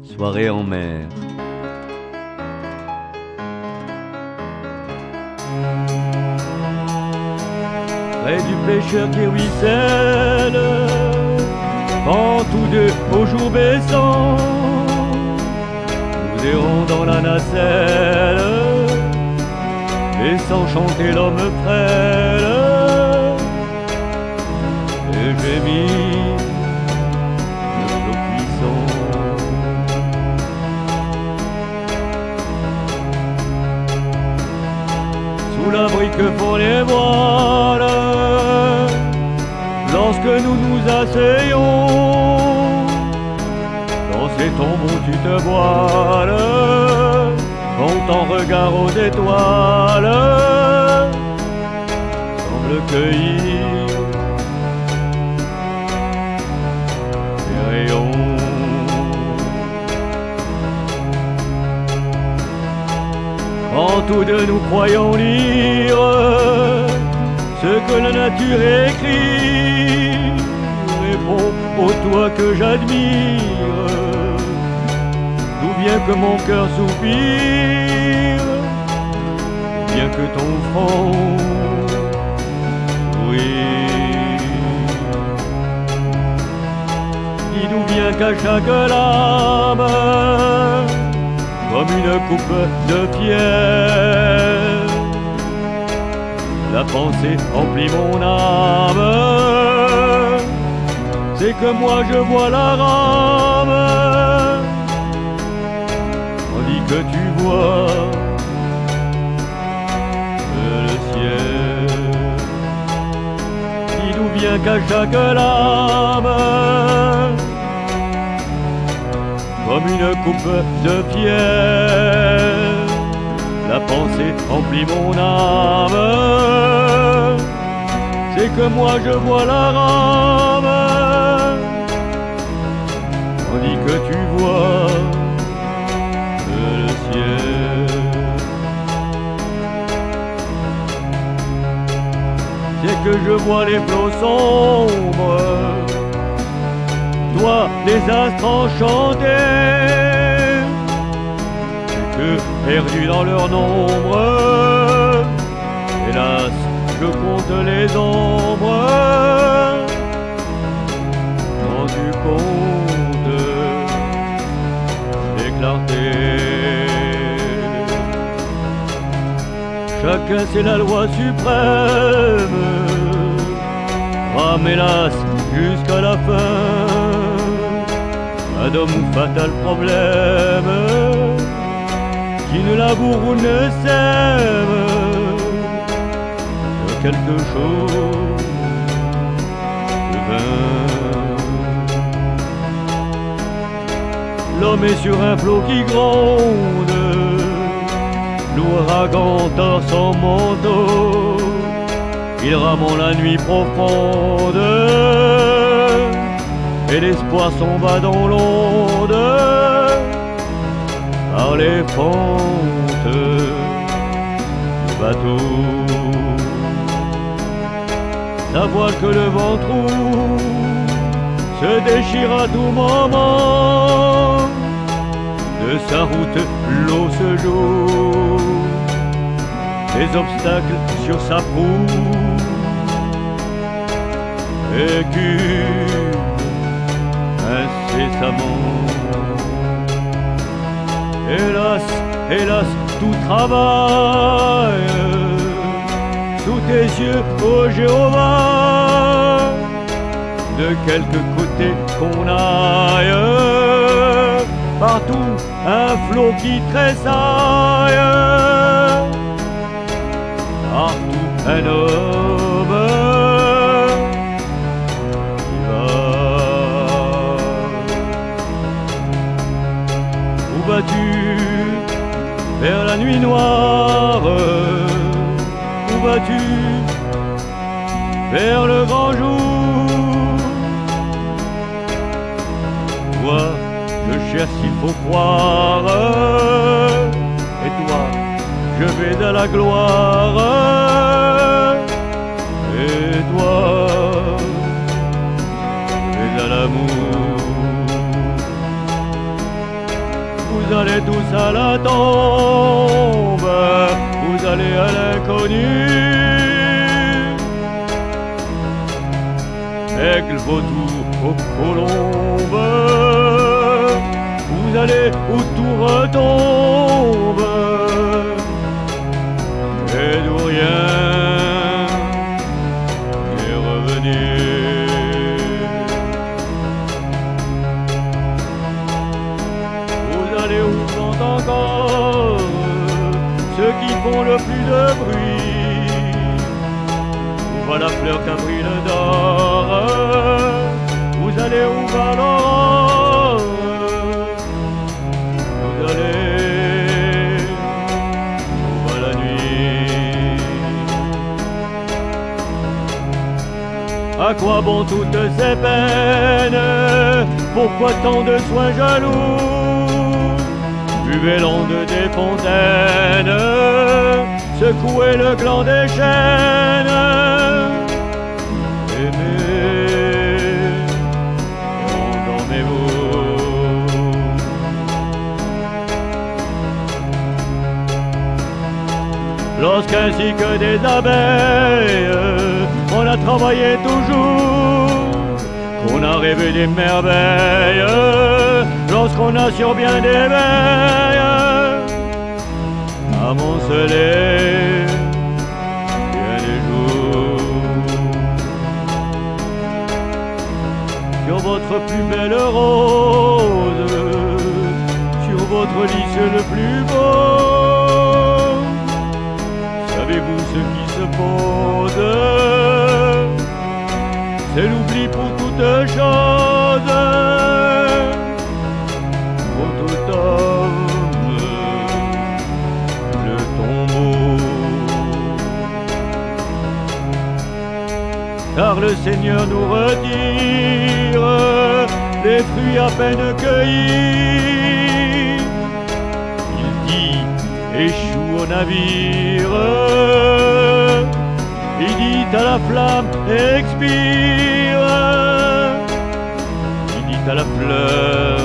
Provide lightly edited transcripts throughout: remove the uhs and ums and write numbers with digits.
Soirée en mer. Près du pêcheur qui ruisselle, quand tous deux au jour baissant, nous errons dans la nacelle, laissant chanter l'homme frêle. Et j'ai mis le flot puissant sous l'abri que font les voiles lorsque nous nous asseyons. Dans ces tombeaux tu te voiles, quand ton regard aux étoiles semble cueillir les rayons. Quand tous deux nous croyons lire ce que la nature écrit, réponds au toi que j'admire, d'où vient que mon cœur soupire, bien que ton front sourit. Dis d'où vient qu'à chaque lame, comme une coupe de pierre, la pensée emplit mon âme. C'est que moi je vois la rame, tandis que tu vois le ciel. Dis d'où vient qu'à chaque lame, comme une coupe de pierre, la pensée emplit mon âme. C'est que moi je vois la rame, tandis que tu vois le ciel. C'est que je vois les flots sombres, toi les astres enchantés, c'est que perdu dans leur nombre, hélas je compte les ombres, rendu compte des clartés. Chacun c'est la loi suprême, rame hélas jusqu'à la fin. Adam ou fatal problème, qui ne laboure ou ne sème que quelque chose de vain. L'homme est sur un flot qui gronde, l'ouragan tord son manteau, il rame en la nuit profonde, et l'espoir s'en va dans l'onde par les pentes du bateau. Sa voile que le vent trouve se déchire à tout moment, de sa route l'eau se joue, des obstacles sur sa proue écument incessamment. Hélas, hélas, tout travaille sous tes yeux, ô Jéhovah, de quelque côté qu'on aille, partout un flot qui tressaille, partout un homme qui va. Où vas-tu? Vers la nuit noire. Où vas-tu? Vers le grand jour. Toi, je cherche s'il faut croire, et toi, je vais à la gloire. Et toi, je vais à l'amour. allez tous à la tombe, vous allez à l'inconnu. Aigle, vautour, aux colombes, vous allez où tout retombe, et d'où rien n'est revenu. Vous allez où sont encore ceux qui font le plus de bruit, où va la fleur qu'a pris le d'or, vous allez où va l'aurore, vous allez où va la nuit. À quoi bon toutes ces peines? Pourquoi tant de soins jaloux? Buvez l'onde des fontaines, secouez le gland des chênes. Aimez, endormez-vous. Lorsqu'ainsi que des abeilles, on a travaillé toujours, qu'on a rêvé des merveilles, lorsqu'on a sur bien des veilles, amoncelé bien des jours. Sur votre plus belle rose, sur votre lys le plus beau, savez-vous ce qui se pose? C'est l'oubli pour toute chose, pour tout homme, le tombeau. Car le Seigneur nous retire les fruits à peine cueillis. Il dit, échoue au navire. Il dit à la flamme, expire. Il dit à la fleur,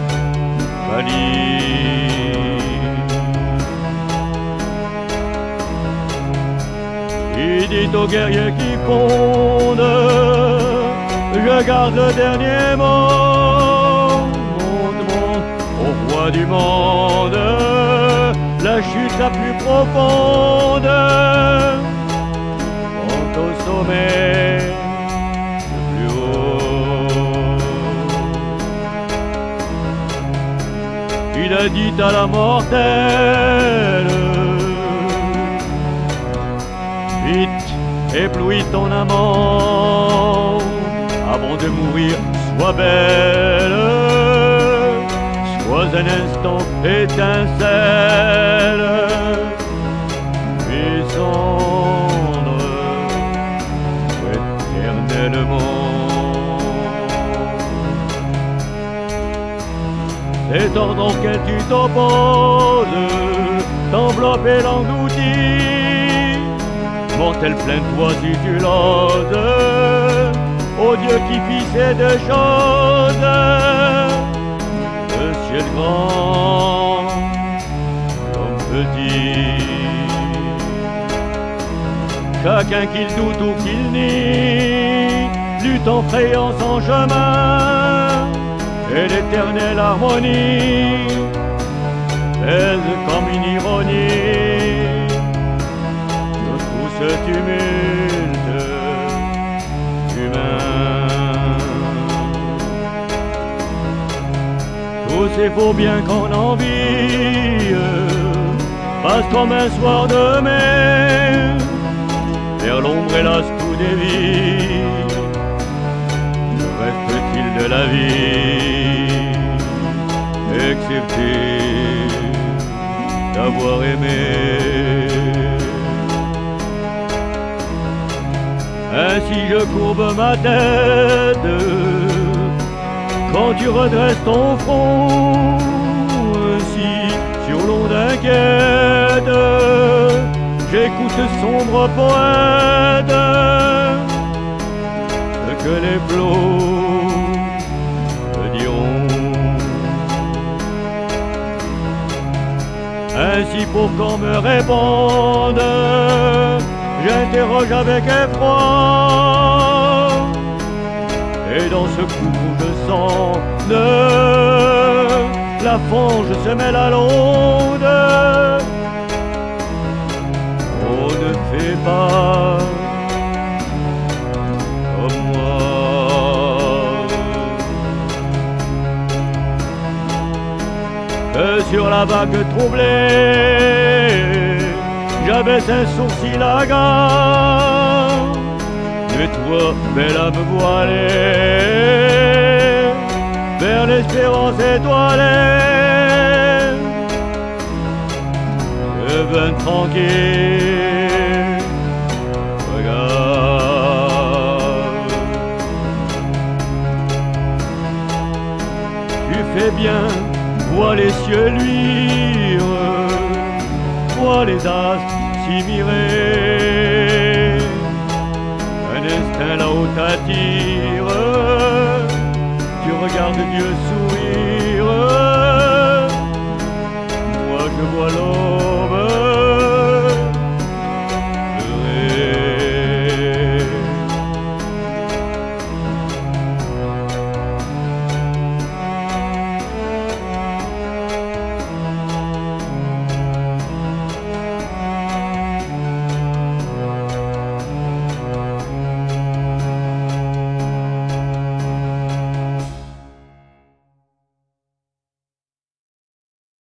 pâlis. Il dit aux guerriers qui fondent, je garde le dernier mot. Monte, monte, au roi du monde, la chute la plus profonde. Au sommet le plus haut, il a dit à la mortelle, vite, éblouis ton amant, avant de mourir, sois belle, sois un instant étincelle, puissante éternellement. Cet ordre auquel tu t'opposes t'enveloppe et l'engloutit. Mortel, plains-toi si tu l'oses, ô Dieu qui fit ces deux choses. Le ciel grand, l'homme petit, chacun qu'il doute ou qu'il nie, lutte en frayant son chemin, et l'éternelle harmonie pèse comme une ironie sur tout ce tumulte humain. Tous ces faux biens qu'on envie passent comme un soir de mai, vers l'ombre hélas tout dévie. Que reste-t-il de la vie, excepté d'avoir aimé? Ainsi je courbe ma tête quand tu redresses ton front, ainsi sur l'onde inquiète j'écoute ce sombre poète, ce que les flots me diront. Ainsi pour qu'on me réponde, j'interroge avec effroi. Et dans ce courant de sonde, la fange se mêle à l'onde. On ne fait pas comme moi. Que sur la vague troublée, j'abaisse un sourcil hagard. Mais toi, belle âme voilée, vers l'espérance étoilée, devins tranquille, regarde. Tu fais bien, vois les cieux luire, vois les astres s'y mirer. Un instinct là-haut t'attire, tu regardes Dieu